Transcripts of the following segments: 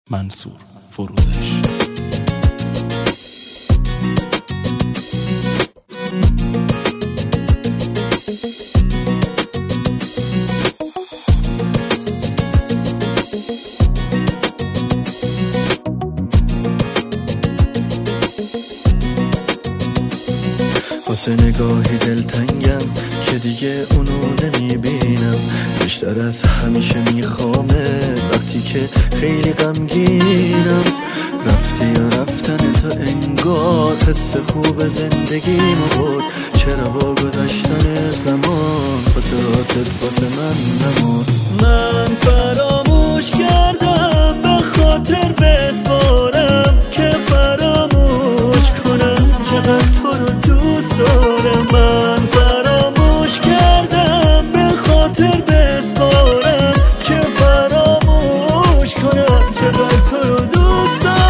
منصور فروزش. واسه نگاهی دلتنگم که دیگه اونو نمیبینم، بیشتر از همیشه میخوامه وقتی که خیلی غمگینم. رفتی یا رفتن تو انگار حس خوب زندگیمو بود، چرا با گذشتن زمان خاطراتت واسه من نمود. من فراموش کردم به خاطر بسپارم که فراموش کنم چقدر تو رو دوست دارم. من فراموش کردم به خاطر بسپارم که فراموش کنم چقدر تو رو دوست دارم.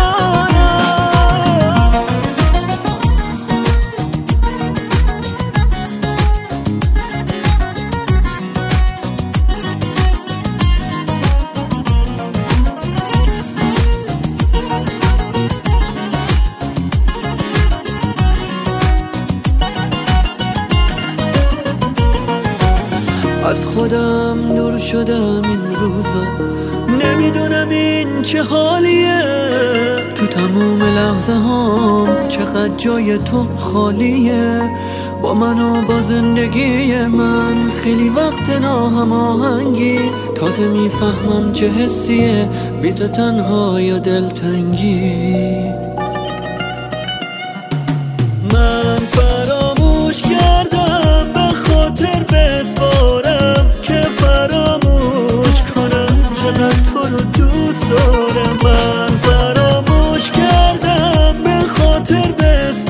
از خودم دور شدم این روزا، نمیدونم این چه حالیه. تو تموم لحظه هام چقدر جای تو خالیه. با من و با زندگی من خیلی وقت ناهماهنگی، تازه میفهمم چه حسیه بی تو تنها یا دلتنگی. من فراموش کردم به خاطر بسپارم که فراموش کنم چقدر تو رو دوست دارم. من فراموش کردم به خاطر بسپارم